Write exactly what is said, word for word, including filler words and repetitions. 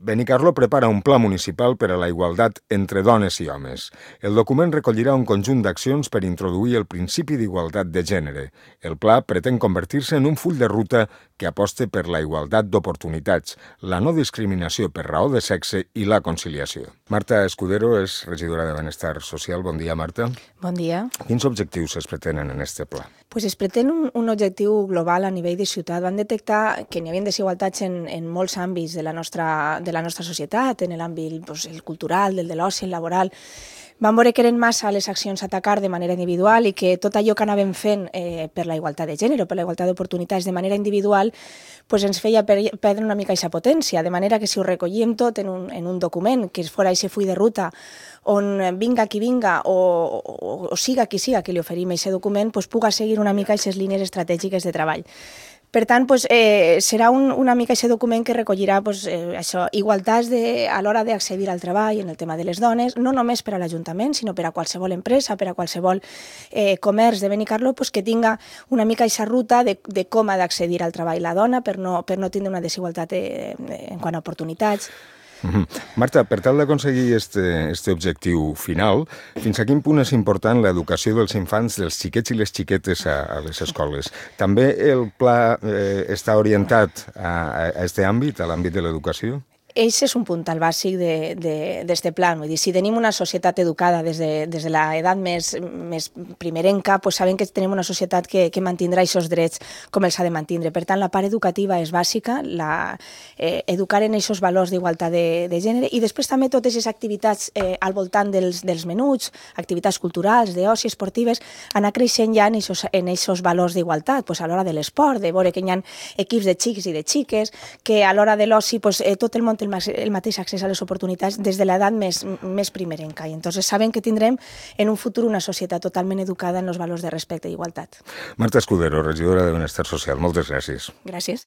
Benicarló prepara un pla municipal per a la igualtat entre dones i homes. El document recollirà un conjunt d'accions per introduir el principi d'igualtat de gènere. El pla pretén convertir-se en un full de ruta que aposta per la igualtat d'oportunitats, la no discriminació per raó de sexe i la conciliació. Marta Escudero és regidora de Benestar Social. Bon dia, Marta. Bon dia. Quins objectius es pretenen en este pla? Pues es pretén un, un objectiu global a nivell de ciutat. Van detectar que n'hi havia desigualtats en, en molts àmbits de la nostra, de la nostra societat, en l'àmbit pues, el cultural, del de l'oci, el laboral. Vam veure que eren massa les accions a atacar de manera individual i que tot allò que anàvem fent eh, per la igualtat de gènere, per la igualtat d'oportunitats de manera individual, pues ens feia per, perdre una mica aquesta potència, de manera que si ho recollíem tot en un, en un document, que es fora aquest full de ruta, on vinga qui vinga o, o, o siga qui siga que li oferim aquest document, pues puga seguir una mica aquestes línies estratègiques de treball. Per tant, pues, eh, serà un, una mica aquest document que recollirà pues, eh, això, igualtats de, a l'hora d'accedir al treball en el tema de les dones, no només per a l'Ajuntament, sinó per a qualsevol empresa, per a qualsevol eh, comerç de Benicarló, pues, que tinga una mica aquesta ruta de, de com ha d'accedir al treball la dona per no, per no tindre una desigualtat eh, en quant a oportunitats. Mm-hmm. Marta, per tal d'aconseguir este, este objectiu final, fins a quin punt és important l'educació dels infants, dels xiquets i les xiquetes a, a les escoles? També el pla eh, està orientat a, a este àmbit, a l'àmbit de l'educació? Eix és un puntal bàsic d'aquest pla. Vull dir, si tenim una societat educada des de, des de l'edat més, més primerenca, pues sabem que tenim una societat que, que mantindrà aquests drets com els ha de mantindre. Per tant, la part educativa és bàsica, la, eh, educar en aquests valors d'igualtat de, de gènere, i després també totes les activitats eh, al voltant dels, dels menuts, activitats culturals, d'oci, esportives, anar creixent ja en aquests valors d'igualtat, pues a l'hora de l'esport, de veure que hi ha equips de xics i de xiques, que a l'hora de l'oci pues, eh, tot el món té el, el mateix accés a les oportunitats des de l'edat més, més primerenca. I entonces saben que tindrem en un futur una societat totalment educada en els valors de respecte i igualtat. Marta Escudero, regidora de Benestar Social. Moltes gràcies. Gràcies.